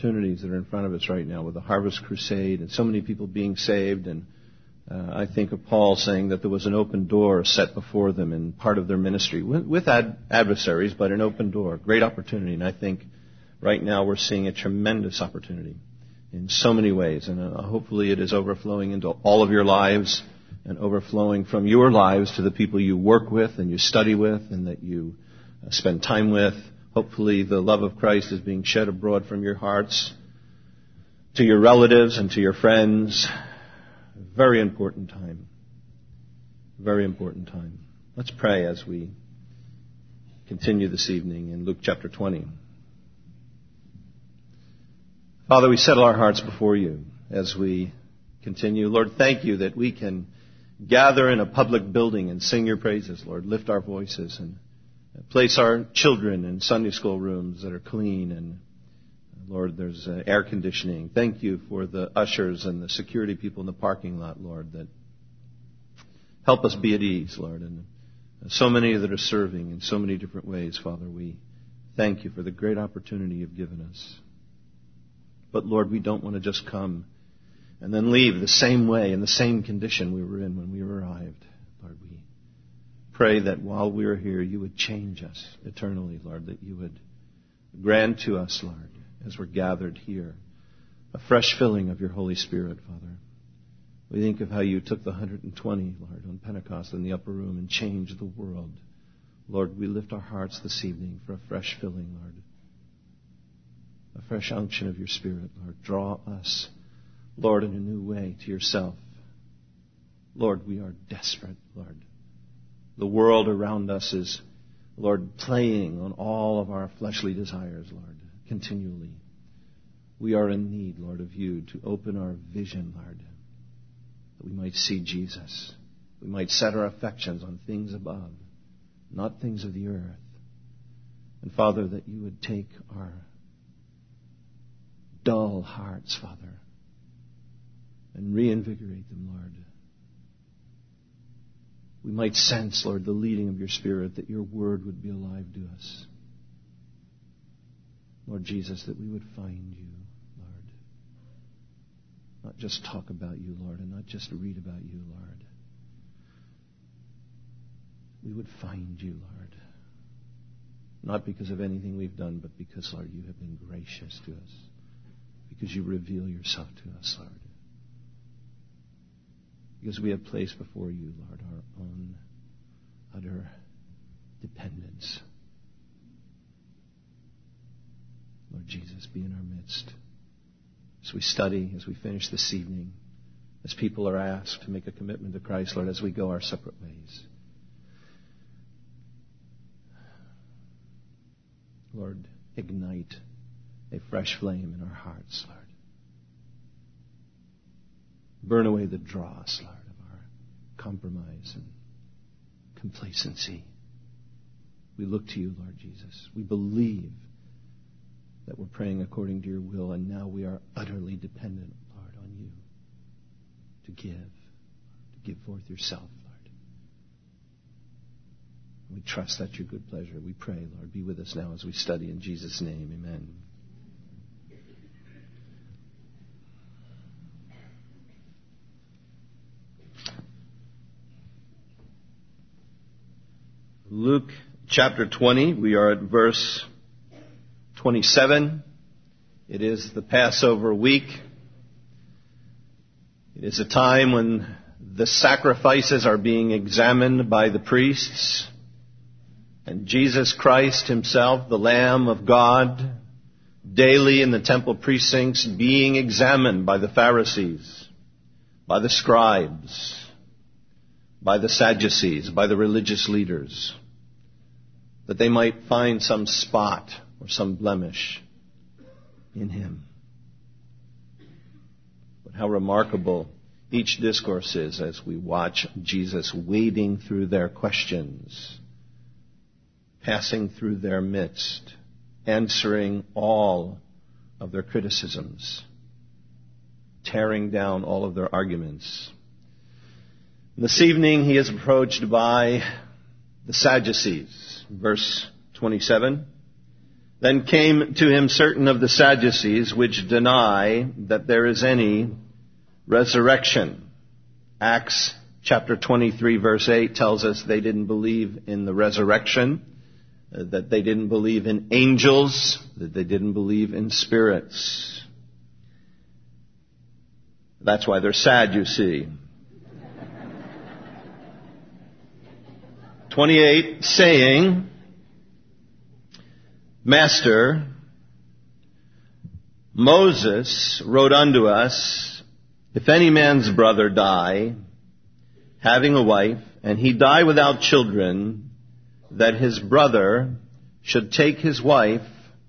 opportunities that are in front of us right now with the Harvest Crusade and so many people being saved. And I think of Paul saying that there was an open door set before them in part of their ministry with adversaries, but an open door, great opportunity. And I think right now we're seeing a tremendous opportunity in so many ways. And hopefully it is overflowing into all of your lives and overflowing from your lives to the people you work with and you study with and that you spend time with. Hopefully the love of Christ is being shed abroad from your hearts to your relatives and to your friends. Very important time. Very important time. Let's pray as we continue this evening in Luke chapter 20. Father, we settle our hearts before you as we continue. Lord, thank you that we can gather in a public building and sing your praises, Lord. Lift our voices and place our children in Sunday school rooms that are clean and, Lord, there's air conditioning. Thank you for the ushers and the security people in the parking lot, Lord, that help us be at ease, Lord. And so many that are serving in so many different ways, Father, we thank you for the great opportunity you've given us. But, Lord, we don't want to just come and then leave the same way, in the same condition we were in when we arrived. Lord, we pray that while we are here, you would change us eternally, Lord, that you would grant to us, Lord, as we're gathered here, a fresh filling of your Holy Spirit, Father. We think of how you took the 120, Lord, on Pentecost in the upper room and changed the world. Lord, we lift our hearts this evening for a fresh filling, Lord. A fresh unction of your Spirit, Lord. Draw us, Lord, in a new way to yourself. Lord, we are desperate, Lord. The world around us is, Lord, playing on all of our fleshly desires, Lord, continually. We are in need, Lord, of you to open our vision, Lord, that we might see Jesus. We might set our affections on things above, not things of the earth. And, Father, that you would take our dull hearts, Father, and reinvigorate them, Lord. We might sense, Lord, the leading of your Spirit, that your word would be alive to us. Lord Jesus, that we would find you, Lord. Not just talk about you, Lord, and not just read about you, Lord. We would find you, Lord. Not because of anything we've done, but because, Lord, you have been gracious to us. Because you reveal yourself to us, Lord. Because we have placed before you, Lord, our own utter dependence. Lord Jesus, be in our midst. As we study, as we finish this evening, as people are asked to make a commitment to Christ, Lord, as we go our separate ways. Lord, ignite a fresh flame in our hearts, Lord. Burn away the dross, Lord, of our compromise and complacency. We look to you, Lord Jesus. We believe that we're praying according to your will, and now we are utterly dependent, Lord, on you to give forth yourself, Lord. We trust that's your good pleasure. We pray, Lord, be with us now as we study in Jesus' name. Amen. Luke chapter 20, we are at verse 27. It is the Passover week. It is a time when the sacrifices are being examined by the priests. And Jesus Christ himself, the Lamb of God, daily in the temple precincts being examined by the Pharisees, by the scribes, by the Sadducees, by the religious leaders, that they might find some spot or some blemish in him. But how remarkable each discourse is as we watch Jesus wading through their questions, passing through their midst, answering all of their criticisms, tearing down all of their arguments. This evening he is approached by the Sadducees. Verse 27, Then came to him certain of the Sadducees, which deny that there is any resurrection. Acts chapter 23, verse 8 tells us they didn't believe in the resurrection, that they didn't believe in angels, that they didn't believe in spirits. That's why they're sad, you see. 28, saying, Master, Moses wrote unto us, if any man's brother die, having a wife, and he die without children, that his brother should take his wife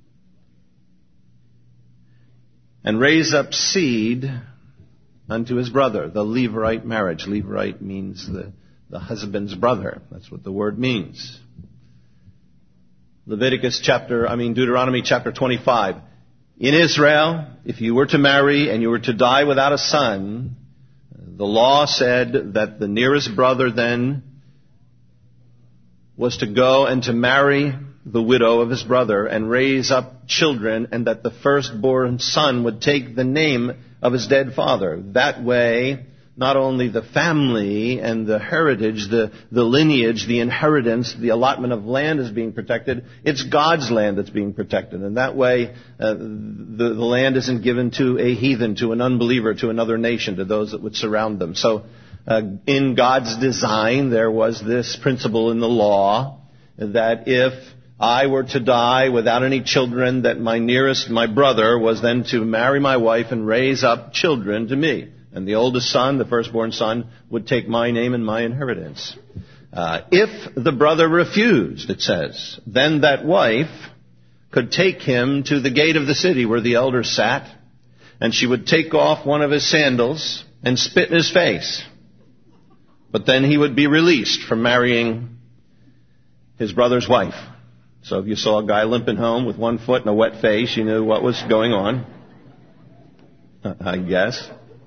and raise up seed unto his brother. The Levirate marriage. Levirate means the husband's brother. That's what the word means. Deuteronomy chapter 25. In Israel, if you were to marry and you were to die without a son, the law said that the nearest brother then was to go and to marry the widow of his brother and raise up children, and that the firstborn son would take the name of his dead father. That way, not only the family and the heritage, the lineage, the inheritance, the allotment of land is being protected, it's God's land that's being protected. And that way, the land isn't given to a heathen, to an unbeliever, to another nation, to those that would surround them. So, in God's design, there was this principle in the law that if I were to die without any children, that my brother was then to marry my wife and raise up children to me. And the oldest son, the firstborn son, would take my name and my inheritance. If the brother refused, it says, then that wife could take him to the gate of the city where the elders sat, and she would take off one of his sandals and spit in his face. But then he would be released from marrying his brother's wife. So if you saw a guy limping home with one foot and a wet face, you knew what was going on, I guess.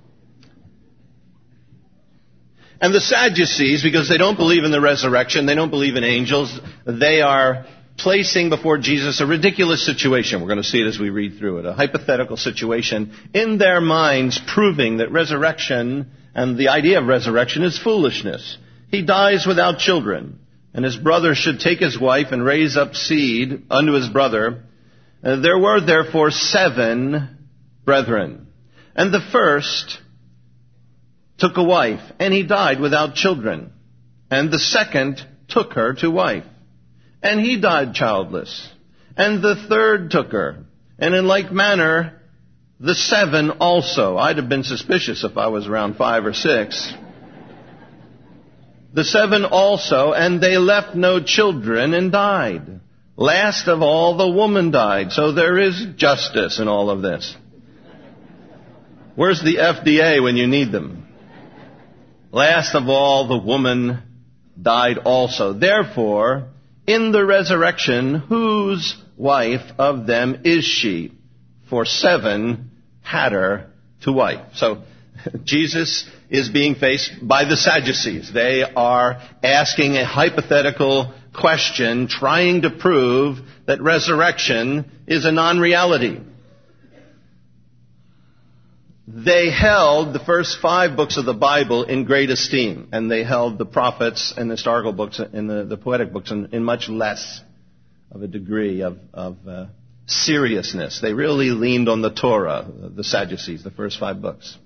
And the Sadducees, because they don't believe in the resurrection, they don't believe in angels, they are placing before Jesus a ridiculous situation. We're going to see it as we read through it. A hypothetical situation in their minds proving that resurrection and the idea of resurrection is foolishness. He dies without children, and his brother should take his wife and raise up seed unto his brother. There were therefore 7 brethren. And the first took a wife, and he died without children. And the second took her to wife, and he died childless. And the third took her, and in like manner the 7 also. I'd have been suspicious if I was around 5 or 6. The 7 also, and they left no children and died. Last of all, the woman died. So there is justice in all of this. Where's the FDA when you need them? Last of all, the woman died also. Therefore, in the resurrection, whose wife of them is she? For 7 had her to wife. So, Jesus is being faced by the Sadducees. They are asking a hypothetical question, trying to prove that resurrection is a non-reality. They held the first 5 books of the Bible in great esteem, and they held the prophets and the historical books and the poetic books in much less of a degree of seriousness. They really leaned on the Torah, the Sadducees, the first 5 books.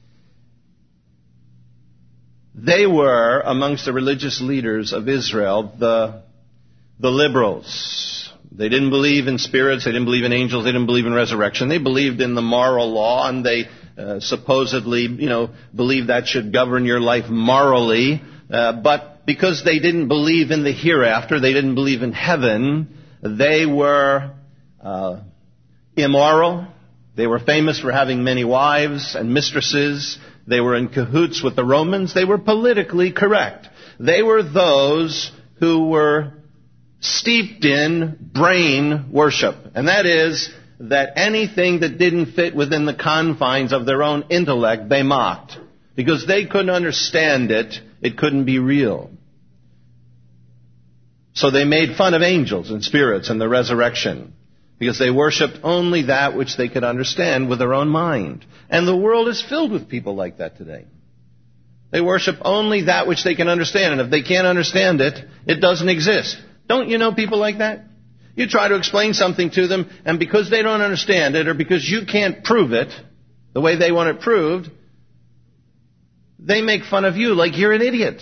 They were, amongst the religious leaders of Israel, the liberals. They didn't believe in spirits, they didn't believe in angels, they didn't believe in resurrection. They believed in the moral law, and they supposedly, believed that should govern your life morally. But because they didn't believe in the hereafter, they didn't believe in heaven, they were immoral. They were famous for having many wives and mistresses. They were in cahoots with the Romans. They were politically correct. They were those who were steeped in brain worship. And that is that anything that didn't fit within the confines of their own intellect, they mocked. Because they couldn't understand it, it couldn't be real. So they made fun of angels and spirits and the resurrection. because they worshipped only that which they could understand with their own mind. And the world is filled with people like that today. They worship only that which they can understand, and if they can't understand it, it doesn't exist. Don't you know people like that? You try to explain something to them, and because they don't understand it, or because you can't prove it the way they want it proved, they make fun of you like you're an idiot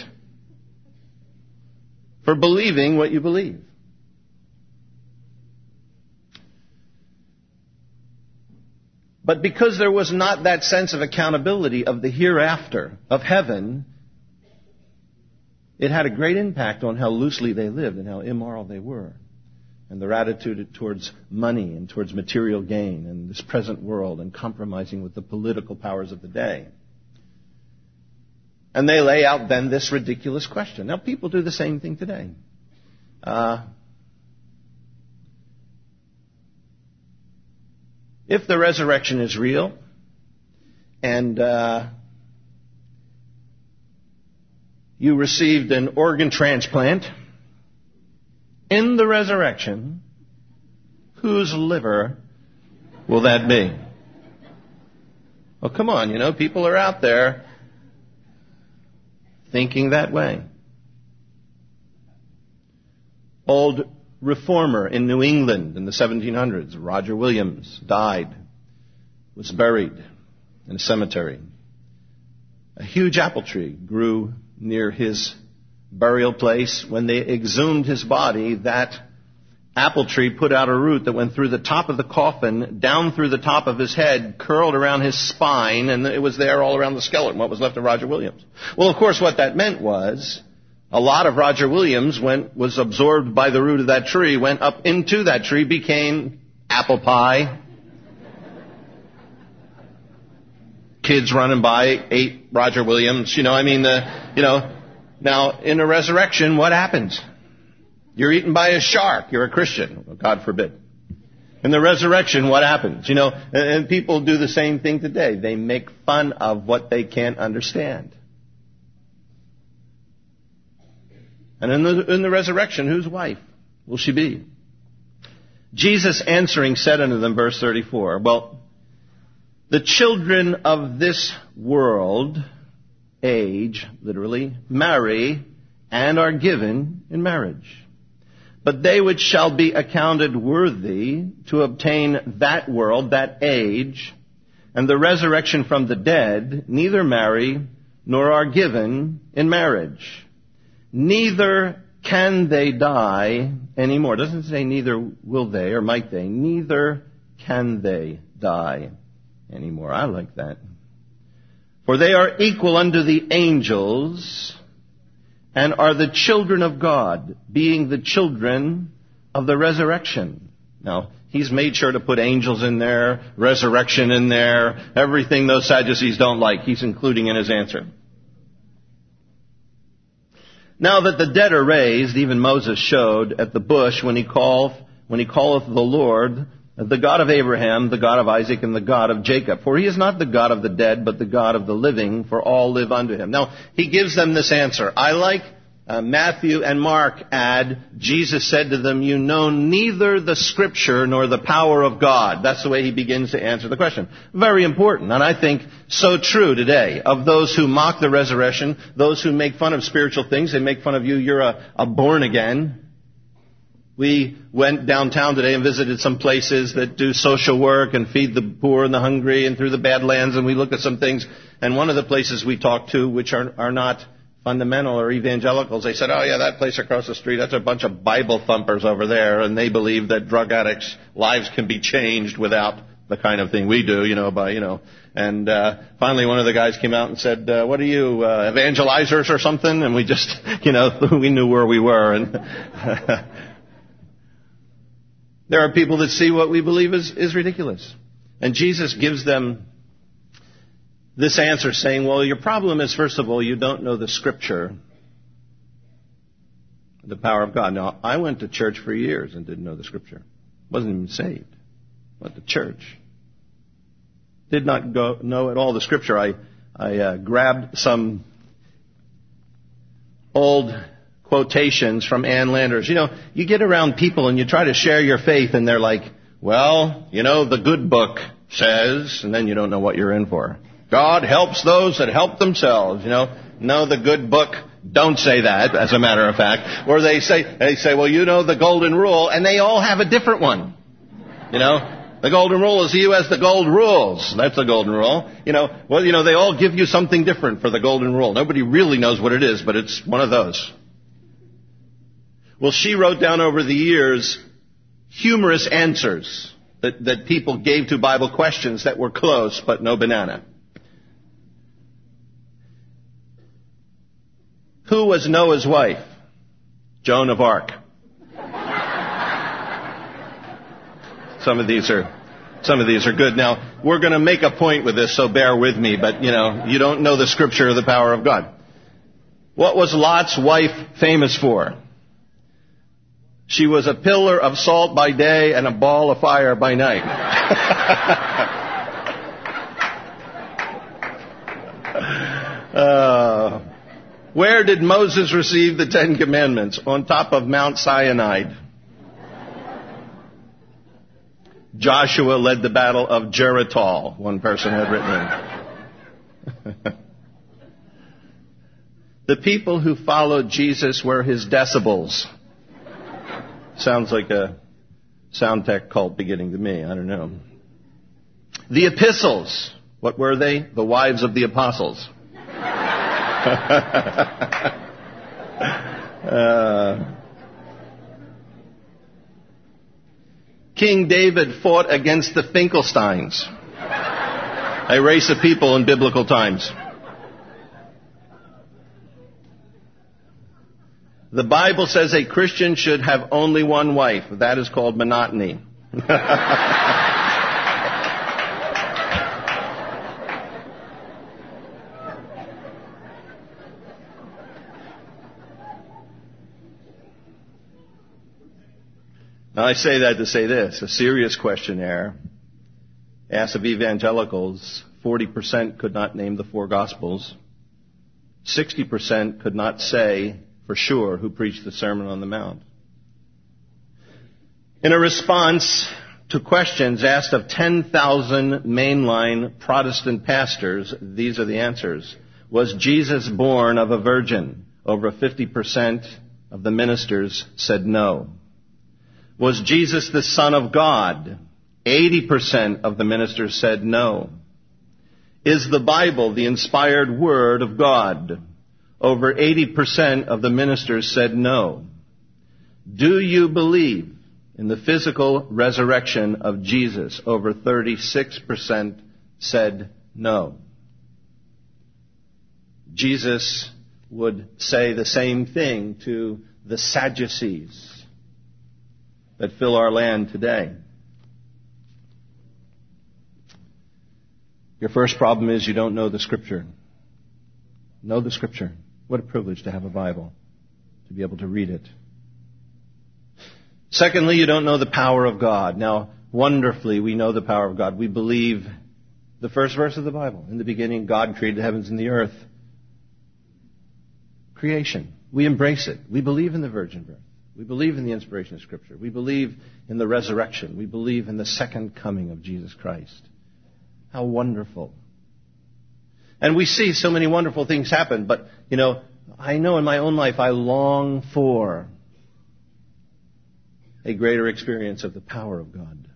for believing what you believe. But because there was not that sense of accountability of the hereafter, of heaven, it had a great impact on how loosely they lived and how immoral they were. And their attitude towards money and towards material gain and this present world and compromising with the political powers of the day. And they lay out then this ridiculous question. Now, people do the same thing today. If the resurrection is real, and you received an organ transplant in the resurrection, whose liver will that be? Well, come on, people are out there thinking that way. Old reformer in New England in the 1700s, Roger Williams, died, was buried in a cemetery. A huge apple tree grew near his burial place. When they exhumed his body, that apple tree put out a root that went through the top of the coffin, down through the top of his head, curled around his spine, and it was there all around the skeleton, what was left of Roger Williams. Well, of course, what that meant was a lot of Roger Williams was absorbed by the root of that tree, went up into that tree, became apple pie. Kids running by ate Roger Williams. Now in a resurrection, what happens? You're eaten by a shark. You're a Christian. Well, God forbid. In the resurrection, what happens? And people do the same thing today. They make fun of what they can't understand. And in the resurrection, whose wife will she be? Jesus answering said unto them, verse 34, well, the children of this world, age, literally, marry and are given in marriage. But they which shall be accounted worthy to obtain that world, that age, and the resurrection from the dead, neither marry nor are given in marriage. Neither can they die anymore. It doesn't say neither will they or might they. Neither can they die anymore. I like that. For they are equal unto the angels and are the children of God, being the children of the resurrection. Now, he's made sure to put angels in there, resurrection in there, everything those Sadducees don't like, he's including in his answer. Now that the dead are raised, even Moses showed at the bush when he calleth the Lord, the God of Abraham, the God of Isaac, and the God of Jacob. For he is not the God of the dead, but the God of the living, for all live unto him. Now, he gives them this answer. I like Matthew and Mark add, Jesus said to them, you know neither the Scripture nor the power of God. That's the way he begins to answer the question. Very important, and I think so true today. Of those who mock the resurrection, those who make fun of spiritual things, they make fun of you, you're a born again. We went downtown today and visited some places that do social work and feed the poor and the hungry and through the Badlands, and we looked at some things. And one of the places we talked to, which are not fundamental or evangelicals, they said, oh yeah, that place across the street, that's a bunch of Bible thumpers over there, and they believe that drug addicts' lives can be changed without the kind of thing we do, And finally one of the guys came out and said, what are you, evangelizers or something? And we just, we knew where we were. And there are people that see what we believe is ridiculous. And Jesus gives them this answer saying, well, your problem is, first of all, you don't know the Scripture, the power of God. Now, I went to church for years and didn't know the Scripture. Wasn't even saved. Went to church. Did not know at all the Scripture. I grabbed some old quotations from Ann Landers. You get around people and you try to share your faith and they're like, well, the good book says, and then you don't know what you're in for. God helps those that help themselves, No, the good book don't say that, as a matter of fact. Or they say, well, the golden rule, and they all have a different one. The golden rule is he who has the gold rules. That's the golden rule. They all give you something different for the golden rule. Nobody really knows what it is, but it's one of those. Well, she wrote down over the years humorous answers that people gave to Bible questions that were close, but no banana. Who was Noah's wife? Joan of Arc. Some of these are good. Now, we're going to make a point with this, so bear with me, but you don't know the scripture or the power of God. What was Lot's wife famous for? She was a pillar of salt by day and a ball of fire by night. Where did Moses receive the Ten Commandments? On top of Mount Sinai. Joshua led the battle of Jericho, one person had written in. The people who followed Jesus were his decibels. Sounds like a sound tech cult beginning to me. I don't know. The epistles. What were they? The wives of the apostles. King David fought against the Finkelsteins, a race of people in biblical times. The Bible says a Christian should have only one wife. That is called monotony. Now, I say that to say this. A serious questionnaire asked of evangelicals, 40% could not name the four Gospels. 60% could not say for sure who preached the Sermon on the Mount. In a response to questions asked of 10,000 mainline Protestant pastors, these are the answers. Was Jesus born of a virgin? Over 50% of the ministers said no. Was Jesus the Son of God? 80% of the ministers said no. Is the Bible the inspired Word of God? Over 80% of the ministers said no. Do you believe in the physical resurrection of Jesus? Over 36% said no. Jesus would say the same thing to the Sadducees that fill our land today. Your first problem is you don't know the Scripture. Know the Scripture. What a privilege to have a Bible, to be able to read it. Secondly, you don't know the power of God. Now, wonderfully, we know the power of God. We believe the first verse of the Bible. In the beginning, God created the heavens and the earth. Creation. We embrace it. We believe in the virgin birth. We believe in the inspiration of Scripture. We believe in the resurrection. We believe in the second coming of Jesus Christ. How wonderful. And we see so many wonderful things happen, but, I know in my own life I long for a greater experience of the power of God.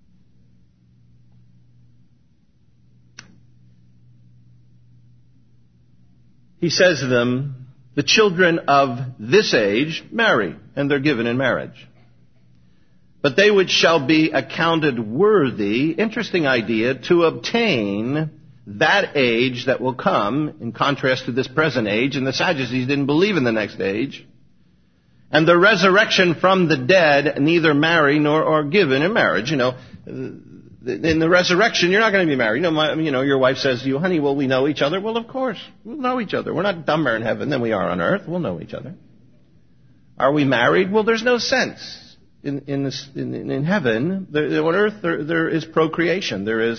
He says to them, the children of this age marry, and they're given in marriage. But they which shall be accounted worthy, interesting idea, to obtain that age that will come, in contrast to this present age, and the Sadducees didn't believe in the next age, and the resurrection from the dead, neither marry nor are given in marriage. In the resurrection, you're not going to be married. Your wife says to you, honey, will we know each other? Well, of course. We'll know each other. We're not dumber in heaven than we are on earth. We'll know each other. Are we married? Well, there's no sense. In heaven, on earth, there is procreation. There is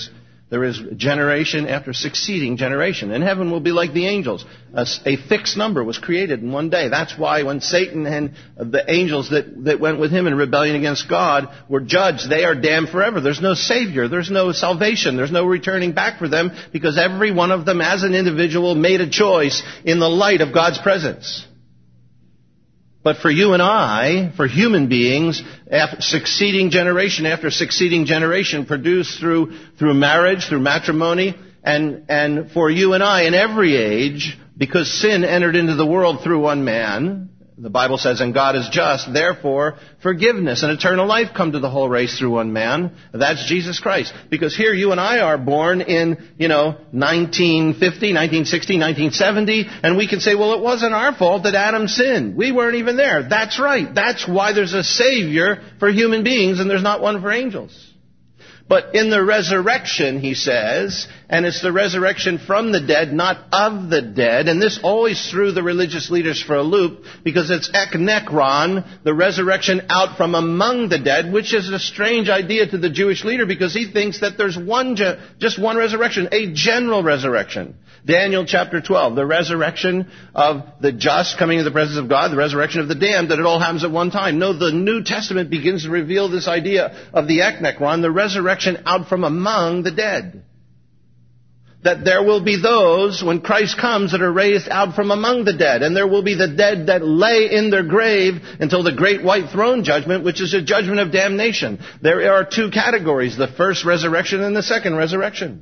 There is generation after succeeding generation. And heaven will be like the angels. A fixed number was created in one day. That's why when Satan and the angels that went with him in rebellion against God were judged, they are damned forever. There's no Savior. There's no salvation. There's no returning back for them because every one of them as an individual made a choice in the light of God's presence. But for you and I, for human beings, succeeding generation after succeeding generation produced through marriage, through matrimony, and for you and I in every age, because sin entered into the world through one man, the Bible says, and God is just, therefore forgiveness and eternal life come to the whole race through one man. That's Jesus Christ. Because here you and I are born in, 1950, 1960, 1970, and we can say, well, it wasn't our fault that Adam sinned. We weren't even there. That's right. That's why there's a Savior for human beings and there's not one for angels. But in the resurrection, he says, and it's the resurrection from the dead, not of the dead, and this always threw the religious leaders for a loop, because it's eknekron, the resurrection out from among the dead, which is a strange idea to the Jewish leader, because he thinks that there's just one resurrection, a general resurrection. Daniel chapter 12, the resurrection of the just coming into the presence of God, the resurrection of the damned, that it all happens at one time. No, the New Testament begins to reveal this idea of the eknekron, the resurrection out from among the dead. That there will be those, when Christ comes, that are raised out from among the dead. And there will be the dead that lay in their grave until the great white throne judgment, which is a judgment of damnation. There are two categories, the first resurrection and the second resurrection.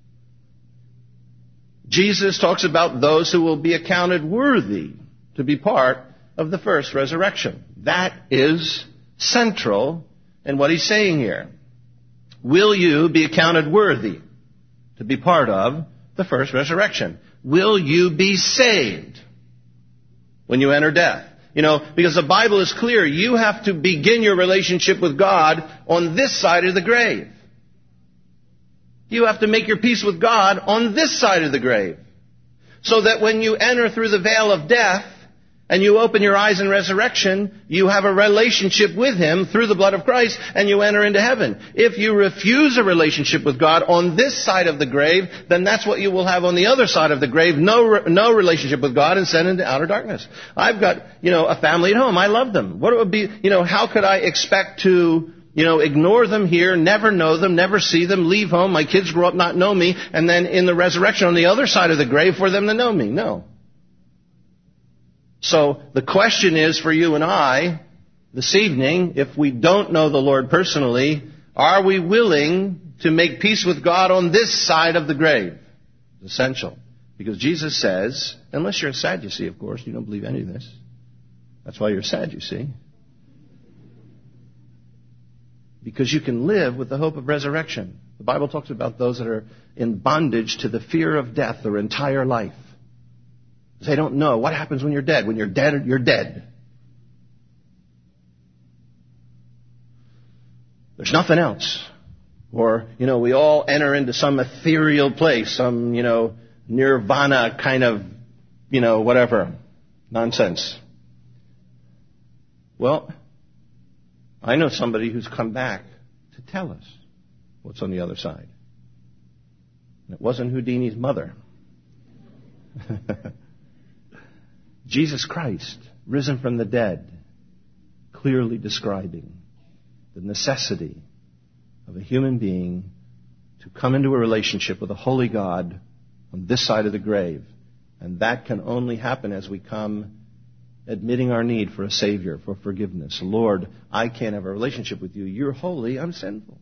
Jesus talks about those who will be accounted worthy to be part of the first resurrection. That is central in what he's saying here. Will you be accounted worthy to be part of the first resurrection? Will you be saved when you enter death? Because the Bible is clear, you have to begin your relationship with God on this side of the grave. You have to make your peace with God on this side of the grave. So that when you enter through the veil of death and you open your eyes in resurrection, you have a relationship with Him through the blood of Christ and you enter into heaven. If you refuse a relationship with God on this side of the grave, then that's what you will have on the other side of the grave. No relationship with God and sent into outer darkness. I've got, a family at home. I love them. What it would be, how could I expect to ignore them here, never know them, never see them, leave home, my kids grow up not know me, and then in the resurrection on the other side of the grave for them to know me? No. So the question is for you and I this evening, if we don't know the Lord personally, are we willing to make peace with God on this side of the grave? It's essential. Because Jesus says, unless you're a Sadducee, of course, you don't believe any of this. That's why you're sad, you see. Because you can live with the hope of resurrection. The Bible talks about those that are in bondage to the fear of death their entire life. They don't know what happens when you're dead. When you're dead, you're dead. There's nothing else. Or, we all enter into some ethereal place, some, nirvana kind of, whatever. Nonsense. Well, I know somebody who's come back to tell us what's on the other side. And it wasn't Houdini's mother. Jesus Christ, risen from the dead, clearly describing the necessity of a human being to come into a relationship with a holy God on this side of the grave. And that can only happen as we come admitting our need for a Savior, for forgiveness. Lord, I can't have a relationship with you. You're holy. I'm sinful.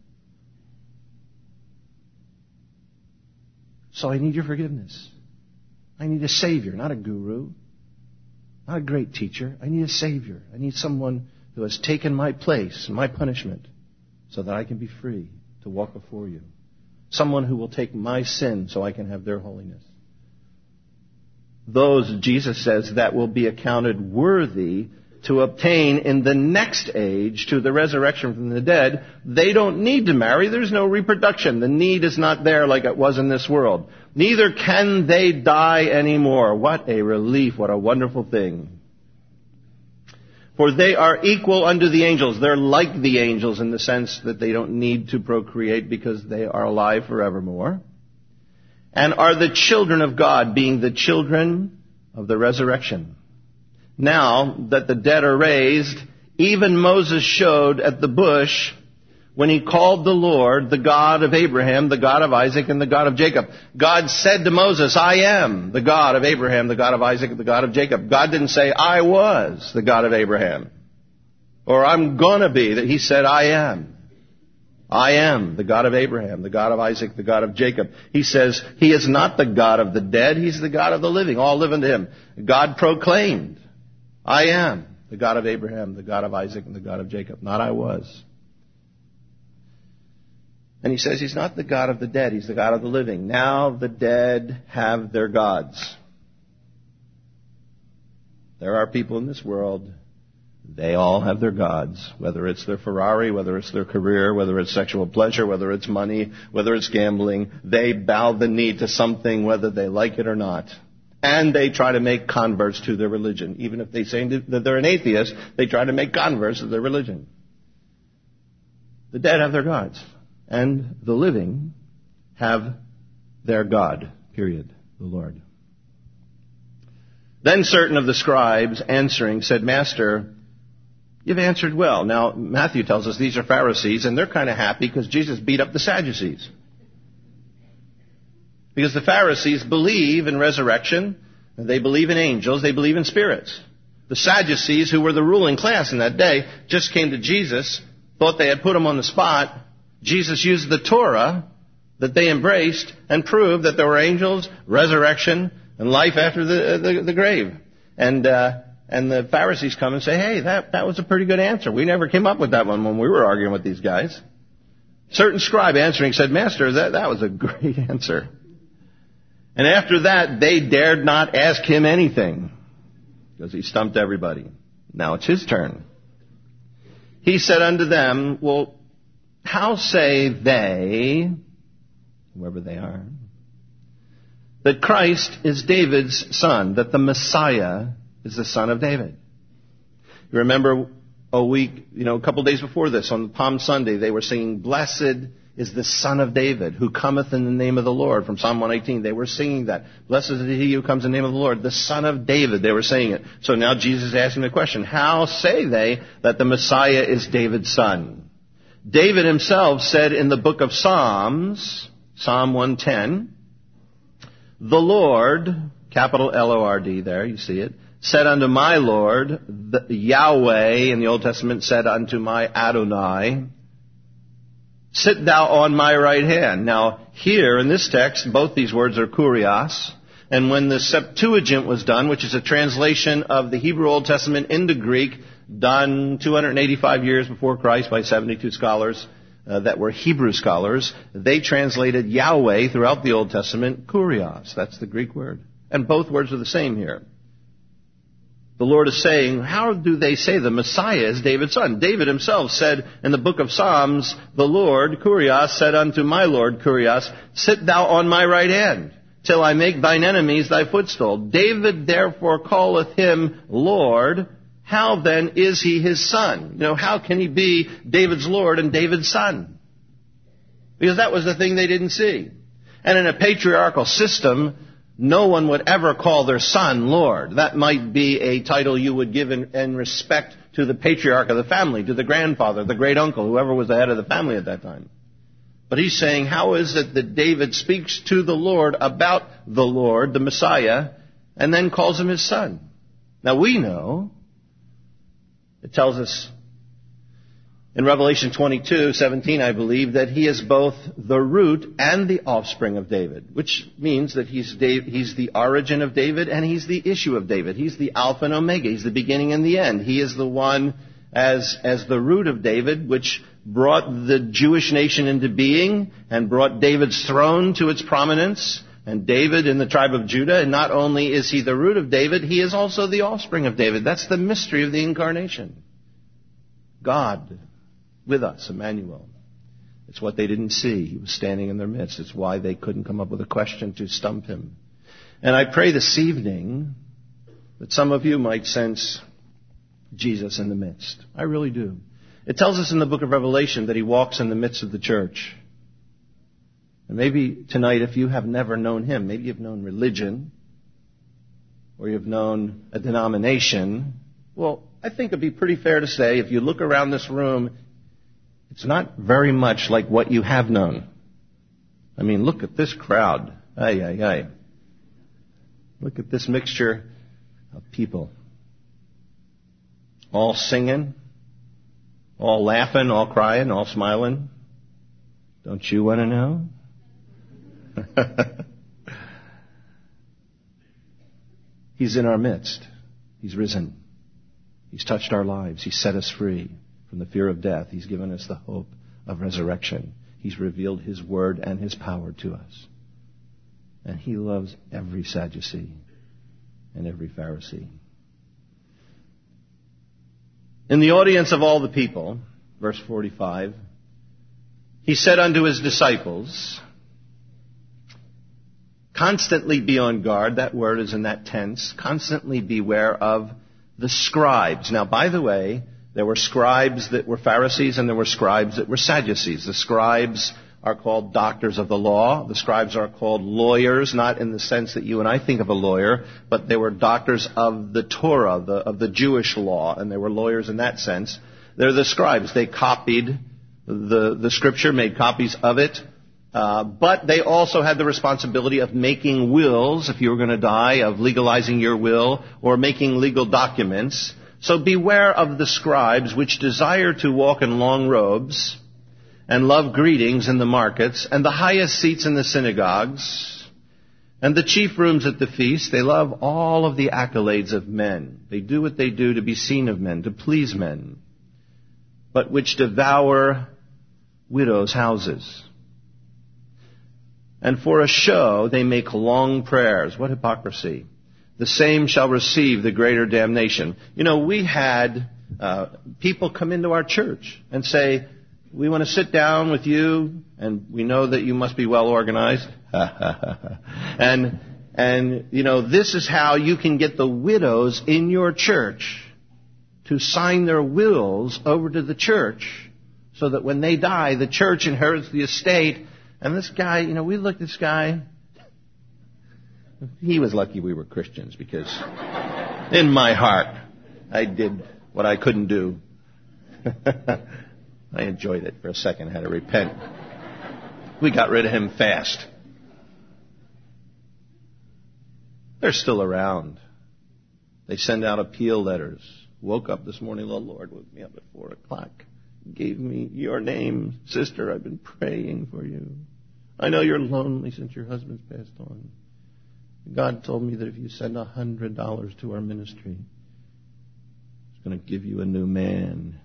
So I need your forgiveness. I need a Savior, not a guru, not a great teacher. I need a Savior. I need someone who has taken my place, my punishment, so that I can be free to walk before you. Someone who will take my sin so I can have their holiness. Those, Jesus says, that will be accounted worthy to obtain in the next age to the resurrection from the dead, they don't need to marry. There's no reproduction. The need is not there like it was in this world. Neither can they die anymore. What a relief. What a wonderful thing. For they are equal unto the angels. They're like the angels in the sense that they don't need to procreate because they are alive forevermore. And are the children of God, being the children of the resurrection. Now that the dead are raised, even Moses showed at the bush when he called the Lord, the God of Abraham, the God of Isaac, and the God of Jacob. God said to Moses, I am the God of Abraham, the God of Isaac, and the God of Jacob. God didn't say, I was the God of Abraham. Or I'm gonna be. He said, I am. I am the God of Abraham, the God of Isaac, the God of Jacob. He says, He is not the God of the dead, He's the God of the living. All live unto Him. God proclaimed, I am the God of Abraham, the God of Isaac, and the God of Jacob. Not I was. And He says He's not the God of the dead, He's the God of the living. Now the dead have their gods. There are people in this world, they all have their gods, whether it's their Ferrari, whether it's their career, whether it's sexual pleasure, whether it's money, whether it's gambling. They bow the knee to something whether they like it or not. And they try to make converts to their religion. Even if they say that they're an atheist, they try to make converts to their religion. The dead have their gods. And the living have their God, period, the Lord. Then certain of the scribes answering said, Master, you've answered well. Now, Matthew tells us these are Pharisees, and they're kind of happy because Jesus beat up the Sadducees. Because the Pharisees believe in resurrection, they believe in angels, they believe in spirits. The Sadducees, who were the ruling class in that day, just came to Jesus, thought they had put him on the spot. Jesus used the Torah that they embraced and proved that there were angels, resurrection, and life after the grave. And the Pharisees come and say, hey, that was a pretty good answer. We never came up with that one when we were arguing with these guys. Certain scribe answering said, Master, that was a great answer. And after that, they dared not ask him anything because he stumped everybody. Now it's his turn. He said unto them, well, how say they, whoever they are, that Christ is David's son, that the Messiah is the son of David? You remember a couple days before this, on Palm Sunday, they were singing, Blessed is the Son of David, who cometh in the name of the Lord, from Psalm 118. They were singing that. Blessed is he who comes in the name of the Lord, the Son of David. They were saying it. So now Jesus is asking the question, how say they that the Messiah is David's son? David himself said in the book of Psalms, Psalm 110, the Lord, capital L-O-R-D there, you see it, said unto my Lord, Yahweh in the Old Testament said unto my Adonai, sit thou on my right hand. Now, here in this text, both these words are kurios. And when the Septuagint was done, which is a translation of the Hebrew Old Testament into Greek, done 285 years before Christ by 72 scholars that were Hebrew scholars, they translated Yahweh throughout the Old Testament kurios. That's the Greek word. And both words are the same here. The Lord is saying, how do they say the Messiah is David's son? David himself said in the book of Psalms, the Lord, kurios, said unto my Lord, kurios, sit thou on my right hand, till I make thine enemies thy footstool. David therefore calleth him Lord. How then is he his son? How can he be David's Lord and David's son? Because that was the thing they didn't see. And in a patriarchal system, no one would ever call their son Lord. That might be a title you would give in respect to the patriarch of the family, to the grandfather, the great uncle, whoever was the head of the family at that time. But he's saying, how is it that David speaks to the Lord about the Lord, the Messiah, and then calls him his son? Now we know, it tells us in Revelation 22:17, I believe, that he is both the root and the offspring of David, which means that he's the origin of David and he's the issue of David. He's the Alpha and Omega. He's the beginning and the end. He is the one as the root of David, which brought the Jewish nation into being and brought David's throne to its prominence. And David in the tribe of Judah, and not only is he the root of David, he is also the offspring of David. That's the mystery of the incarnation. God with us, Emmanuel. It's what they didn't see. He was standing in their midst. It's why they couldn't come up with a question to stump him. And I pray this evening that some of you might sense Jesus in the midst. I really do. It tells us in the book of Revelation that he walks in the midst of the church. And maybe tonight, if you have never known him, maybe you've known religion, or you've known a denomination, well, I think it'd be pretty fair to say, if you look around this room, it's not very much like what you have known. I mean, look at this crowd. Ay, ay, ay. Look at this mixture of people. All singing, all laughing, all crying, all smiling. Don't you want to know? He's in our midst. He's risen. He's touched our lives. He's set us free from the fear of death. He's given us the hope of resurrection. He's revealed his word and his power to us. And he loves every Sadducee and every Pharisee. In the audience of all the people, verse 45, he said unto his disciples, constantly be on guard. That word is in that tense. Constantly beware of the scribes. Now, by the way, there were scribes that were Pharisees and there were scribes that were Sadducees. The scribes are called doctors of the law. The scribes are called lawyers, not in the sense that you and I think of a lawyer, but they were doctors of the Torah, of the Jewish law, and they were lawyers in that sense. They're the scribes. They copied the scripture, made copies of it, but they also had the responsibility of making wills, if you were going to die, of legalizing your will, or making legal documents. So beware of the scribes which desire to walk in long robes, and love greetings in the markets, and the highest seats in the synagogues, and the chief rooms at the feast. They love all of the accolades of men. They do what they do to be seen of men, to please men, but which devour widows' houses. And for a show they make long prayers. What hypocrisy! The same shall receive the greater damnation. You know, we had people come into our church and say, we want to sit down with you, and we know that you must be well organized. and you know, this is how you can get the widows in your church to sign their wills over to the church, so that when they die, the church inherits the estate. And this guy, you know, we looked at this guy. He was lucky we were Christians, because in my heart, I did what I couldn't do. I enjoyed it for a second. I had to repent. We got rid of him fast. They're still around. They send out appeal letters. Woke up this morning, the Lord woke me up at 4 o'clock. Gave me your name. Sister, I've been praying for you. I know you're lonely since your husband's passed on. God told me that if you send $100 to our ministry, He's going to give you a new man.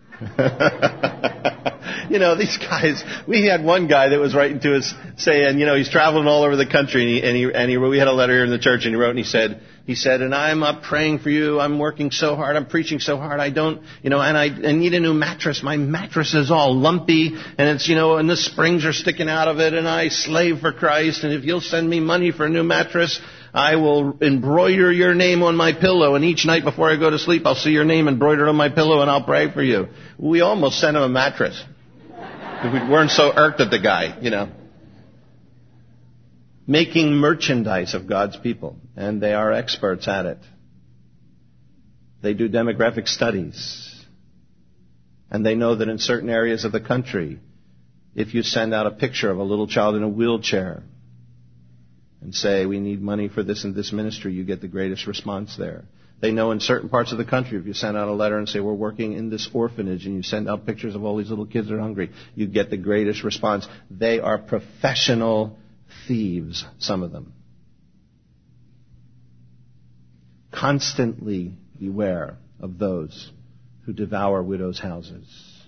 You know, these guys, we had one guy that was writing to us saying, you know, he's traveling all over the country, and he we had a letter here in the church, and he wrote, and he said, and I'm up praying for you, I'm working so hard, I'm preaching so hard, I don't, you know, and I need a new mattress. My mattress is all lumpy, and it's, you know, and the springs are sticking out of it, and I slave for Christ, and if you'll send me money for a new mattress, I will embroider your name on my pillow, and each night before I go to sleep, I'll see your name embroidered on my pillow, and I'll pray for you. We almost sent him a mattress. We weren't so irked at the guy, you know. Making merchandise of God's people, and they are experts at it. They do demographic studies, and they know that in certain areas of the country, if you send out a picture of a little child in a wheelchair and say, we need money for this and this ministry, you get the greatest response there. They know in certain parts of the country, if you send out a letter and say, we're working in this orphanage, and you send out pictures of all these little kids that are hungry, you get the greatest response. They are professional thieves, some of them. Constantly beware of those who devour widows' houses.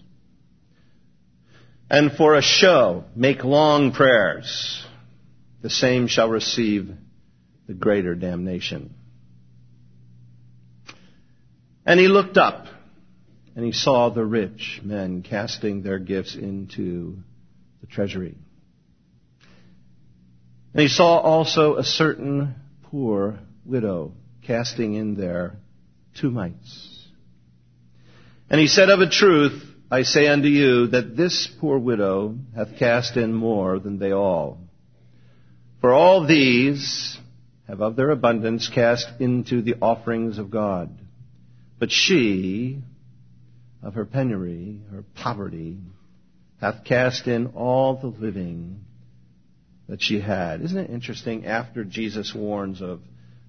And for a show, make long prayers. The same shall receive the greater damnation. And he looked up, and he saw the rich men casting their gifts into the treasury. And he saw also a certain poor widow casting in there 2 mites. And he said, of a truth, I say unto you, that this poor widow hath cast in more than they all. For all these have of their abundance cast into the offerings of God. But she, of her penury, her poverty, hath cast in all the living that she had. Isn't it interesting, after Jesus warns of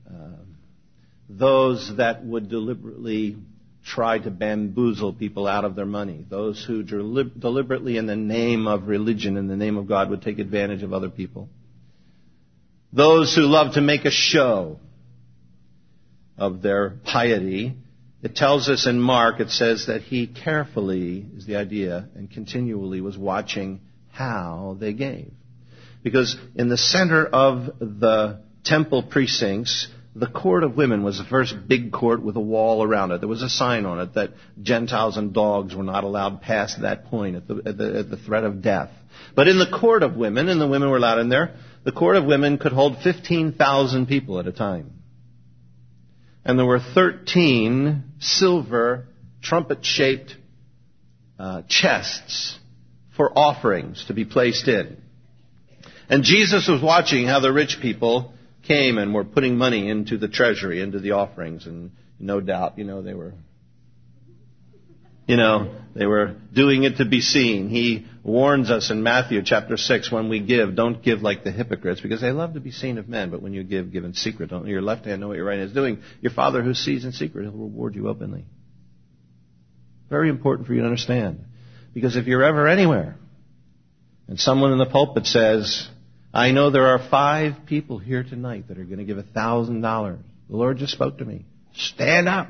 those that would deliberately try to bamboozle people out of their money, those who deliberately in the name of religion, in the name of God, would take advantage of other people, those who love to make a show of their piety, it tells us in Mark, it says that he carefully, is the idea, and continually was watching how they gave. Because in the center of the temple precincts, the court of women was the first big court with a wall around it. There was a sign on it that Gentiles and dogs were not allowed past that point at the threat of death. But in the court of women, and the women were allowed in there, the court of women could hold 15,000 people at a time. And there were 13 silver trumpet-shaped chests for offerings to be placed in. And Jesus was watching how the rich people came and were putting money into the treasury, into the offerings. And no doubt, they were doing it to be seen. He warns us in Matthew chapter 6, when we give, don't give like the hypocrites, because they love to be seen of men. But when you give, give in secret. Don't let your left hand know what your right hand is doing. Your Father who sees in secret, He'll reward you openly. Very important for you to understand. Because if you're ever anywhere, and someone in the pulpit says, I know there are 5 people here tonight that are going to give $1,000. The Lord just spoke to me. Stand up.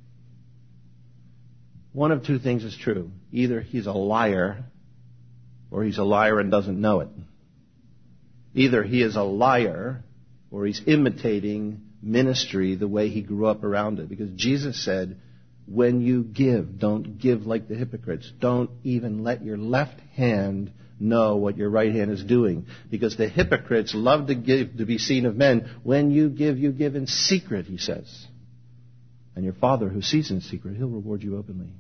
One of two things is true. Either he's a liar, or he's a liar and doesn't know it. Either he is a liar, or he's imitating ministry the way he grew up around it. Because Jesus said, when you give, don't give like the hypocrites. Don't even let your left hand know what your right hand is doing. Because the hypocrites love to give to be seen of men. When you give in secret, he says. And your Father who sees in secret, He'll reward you openly.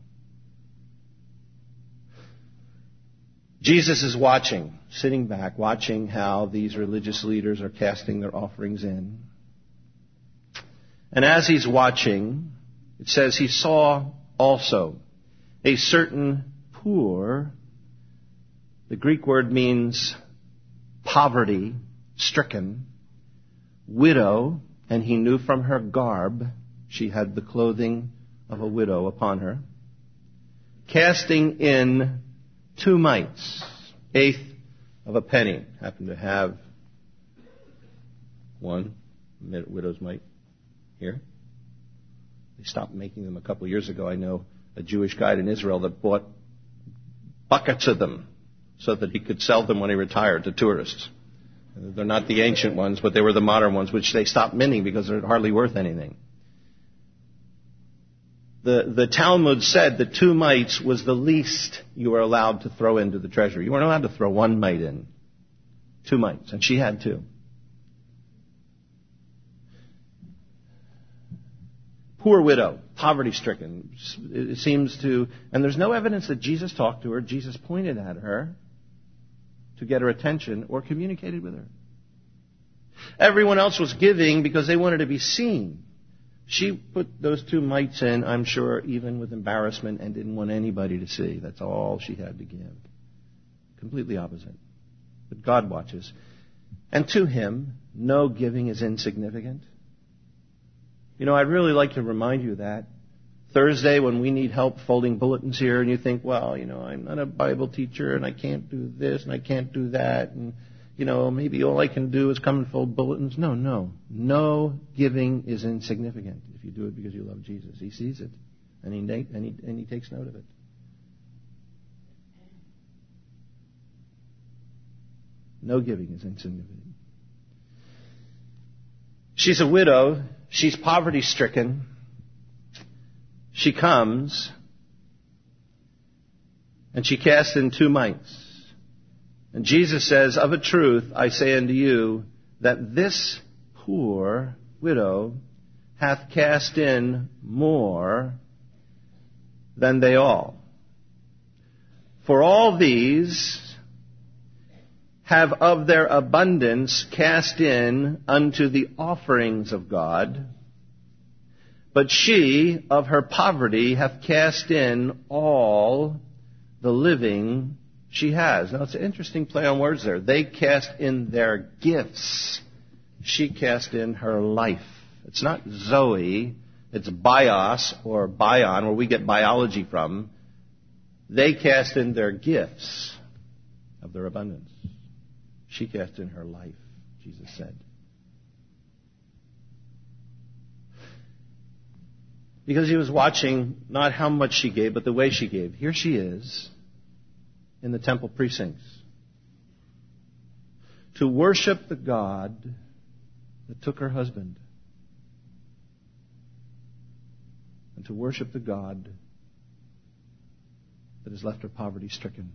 Jesus is watching, sitting back, watching how these religious leaders are casting their offerings in. And as He's watching, it says He saw also a certain poor. The Greek word means poverty, stricken, widow, and He knew from her garb, she had the clothing of a widow upon her, casting in 2 mites, 1/8 of a penny. Happened to have one widow's mite here. They stopped making them a couple years ago. I know a Jewish guide in Israel that bought buckets of them so that he could sell them when he retired to tourists. They're not the ancient ones, but they were the modern ones, which they stopped minting because they're hardly worth anything. The Talmud said that 2 mites was the least you were allowed to throw into the treasury. You weren't allowed to throw 1 mite in. 2 mites, and she had 2. Poor widow, poverty-stricken. It seems to, and there's no evidence that Jesus talked to her. Jesus pointed at her to get her attention or communicated with her. Everyone else was giving because they wanted to be seen. She put those 2 mites in, I'm sure, even with embarrassment, and didn't want anybody to see. That's all she had to give. Completely opposite. But God watches. And to Him, no giving is insignificant. I'd really like to remind you that Thursday when we need help folding bulletins here, and you think, well, I'm not a Bible teacher, and I can't do this, and I can't do that, and maybe all I can do is come and fold bulletins. No giving is insignificant if you do it because you love Jesus. He sees it, and he takes note of it. No giving is insignificant. She's a widow. She's poverty-stricken. She comes, and she casts in 2 mites. And Jesus says, of a truth, I say unto you, that this poor widow hath cast in more than they all. For all these have of their abundance cast in unto the offerings of God, but she of her poverty hath cast in all the living she has. Now it's an interesting play on words there. They cast in their gifts. She cast in her life. It's not Zoe, it's bios or bion, where we get biology from. They cast in their gifts of their abundance. She cast in her life, Jesus said. Because he was watching not how much she gave, but the way she gave. Here she is in the temple precincts to worship the God that took her husband, and to worship the God that has left her poverty-stricken.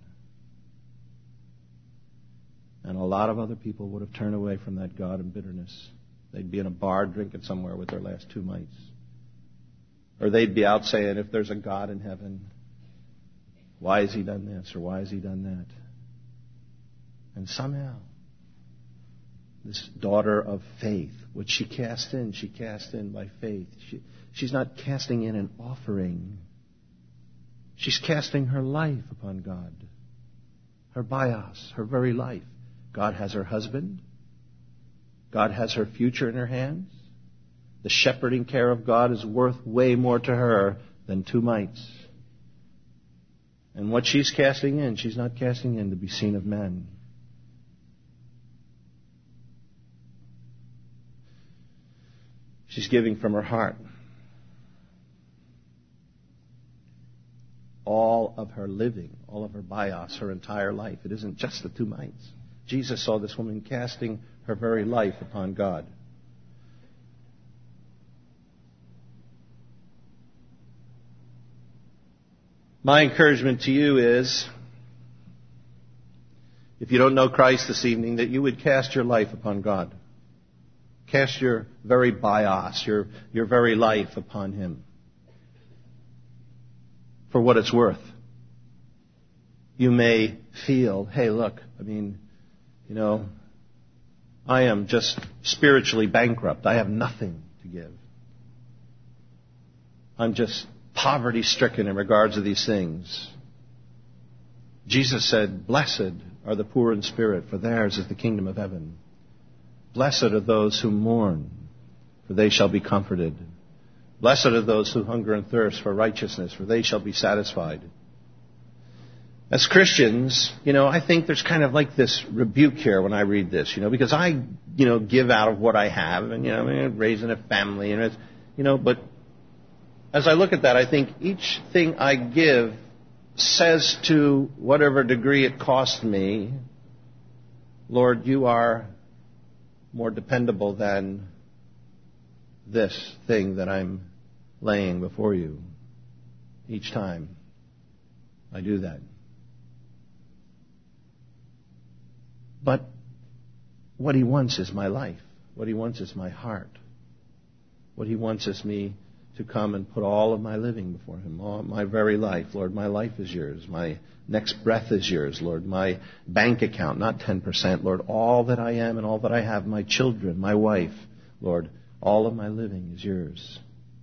And a lot of other people would have turned away from that God in bitterness. They'd be in a bar drinking somewhere with their last 2 mites. Or they'd be out saying, if there's a God in heaven, why has he done this or why has he done that? And somehow, this daughter of faith, which she cast in by faith. She's not casting in an offering. She's casting her life upon God. Her bios, her very life. God has her husband. God has her future in her hands. The shepherding care of God is worth way more to her than 2 mites. And what she's casting in, she's not casting in to be seen of men. She's giving from her heart. All of her living, all of her bios, her entire life. It isn't just the 2 mites. Jesus saw this woman casting her very life upon God. My encouragement to you is, if you don't know Christ this evening, that you would cast your life upon God. Cast your very bios, your very life upon Him. For what it's worth. You may feel, hey, look, I am just spiritually bankrupt. I have nothing to give. I'm just poverty-stricken in regards to these things. Jesus said, blessed are the poor in spirit, for theirs is the kingdom of heaven. Blessed are those who mourn, for they shall be comforted. Blessed are those who hunger and thirst for righteousness, for they shall be satisfied. As Christians, I think there's kind of like this rebuke here when I read this, because I, give out of what I have, and, raising a family, and it's, but as I look at that, I think each thing I give says to whatever degree it cost me, Lord, you are more dependable than this thing that I'm laying before you. Each time I do that. But what He wants is my life. What He wants is my heart. What He wants is me to come and put all of my living before Him, all my very life. Lord, my life is yours. My next breath is yours, Lord. My bank account, not 10%, Lord. All that I am and all that I have, my children, my wife, Lord, all of my living is yours.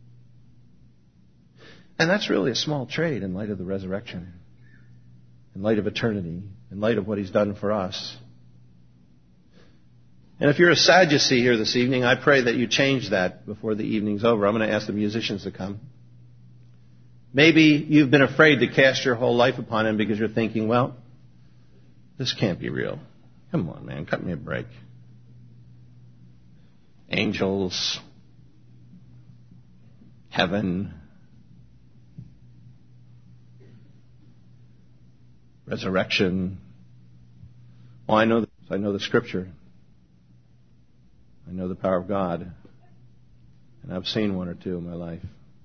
And that's really a small trade in light of the resurrection, in light of eternity, in light of what He's done for us. And if you're a Sadducee here this evening, I pray that you change that before the evening's over. I'm going to ask the musicians to come. Maybe you've been afraid to cast your whole life upon Him because you're thinking, well, this can't be real. Come on, man, cut me a break. Angels, heaven, resurrection. Oh, I know the Scripture. I know the power of God. And I've seen one or two in my life.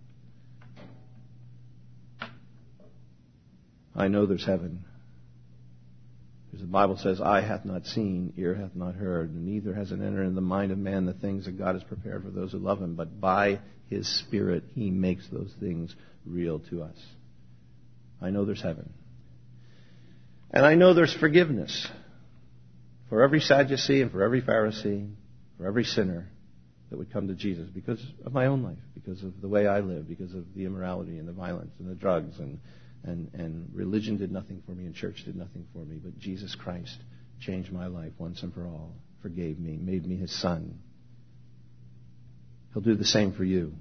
I know there's heaven. Because the Bible says, eye hath not seen, ear hath not heard, and neither has it entered in the mind of man the things that God has prepared for those who love Him. But by His Spirit, He makes those things real to us. I know there's heaven. And I know there's forgiveness for every Sadducee and for every Pharisee, for every sinner that would come to Jesus because of my own life, because of the way I live, because of the immorality and the violence and the drugs and religion did nothing for me and church did nothing for me. But Jesus Christ changed my life once and for all, forgave me, made me His son. He'll do the same for you.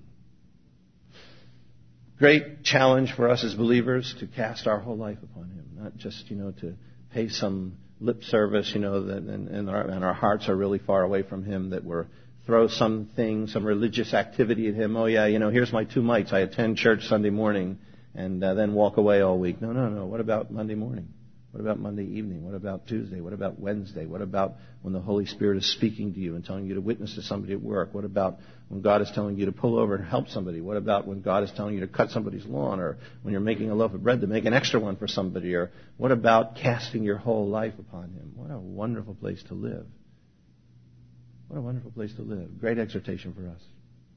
Great challenge for us as believers to cast our whole life upon Him, not just, to pay some lip service, and our hearts are really far away from Him, that we're throw something, some religious activity at Him. Oh yeah, here's my 2 mites. I attend church Sunday morning and then walk away all week. No. What about Monday morning? What about Monday evening? What about Tuesday? What about Wednesday? What about when the Holy Spirit is speaking to you and telling you to witness to somebody at work? What about when God is telling you to pull over and help somebody? What about when God is telling you to cut somebody's lawn, or when you're making a loaf of bread to make an extra one for somebody? Or what about casting your whole life upon Him? What a wonderful place to live. What a wonderful place to live. Great exhortation for us.